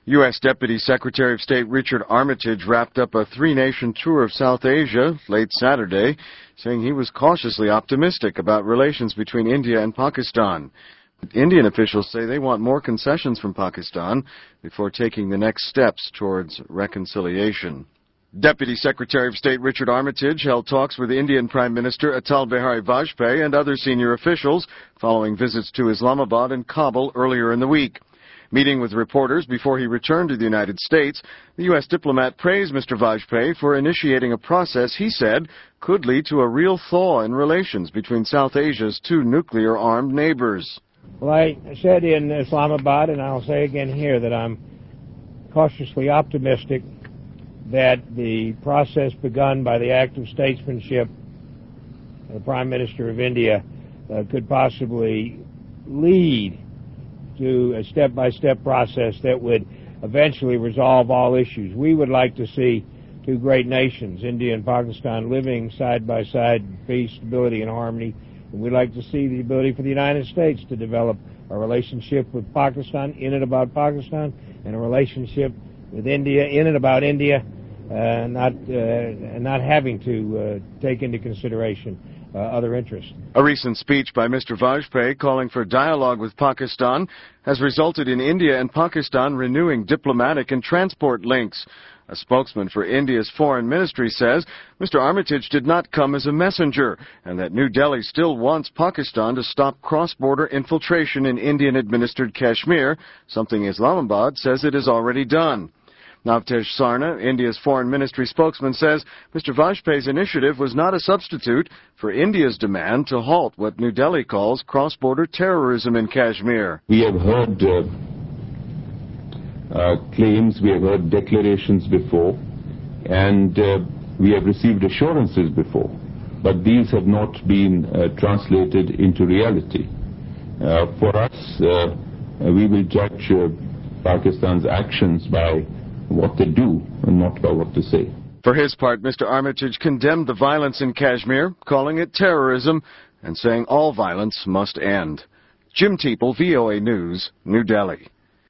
U.S. Deputy Secretary of State Richard Armitage wrapped up a three-nation tour of South Asia late Saturday, saying he was cautiously optimistic about relations between India and Pakistan. Indian officials say they want more concessions from Pakistan before taking the next steps towards reconciliation. Deputy Secretary of State Richard Armitage held talks with Indian Prime Minister Atal Bihari Vajpayee and other senior officials following visits to Islamabad and Kabul earlier in the week. Meeting with reporters before he returned to the United States, the U.S. diplomat praised Mr. Vajpayee for initiating a process he said could lead to a real thaw in relations between South Asia's two nuclear-armed neighbors. Well, I said in Islamabad, and I'll say again here, that I'm cautiously optimistic that the process begun by the act of statesmanship of the Prime Minister of India could possibly lead to a step-by-step process that would eventually resolve all issues. We would like to see two great nations, India and Pakistan, living side by side in peace, stability, and harmony. And we'd like to see the ability for the United States to develop a relationship with Pakistan, in and about Pakistan, and a relationship with India, in and about India, not having to take into consideration other interests. A recent speech by Mr. Vajpayee calling for dialogue with Pakistan has resulted in India and Pakistan renewing diplomatic and transport links. A spokesman for India's foreign ministry says Mr. Armitage did not come as a messenger and that New Delhi still wants Pakistan to stop cross-border infiltration in Indian-administered Kashmir, something Islamabad says it has already done. Navtej Sarna, India's foreign ministry spokesman, says Mr. Vajpayee's initiative was not a substitute for India's demand to halt what New Delhi calls cross-border terrorism in Kashmir. We have heard claims, we have heard declarations before, and we have received assurances before, but these have not been translated into reality. For us, we will judge Pakistan's actions by what they do and not by what they say. For his part, Mr. Armitage condemned the violence in Kashmir, calling it terrorism and saying all violence must end. Jim Teeple, VOA News, New Delhi.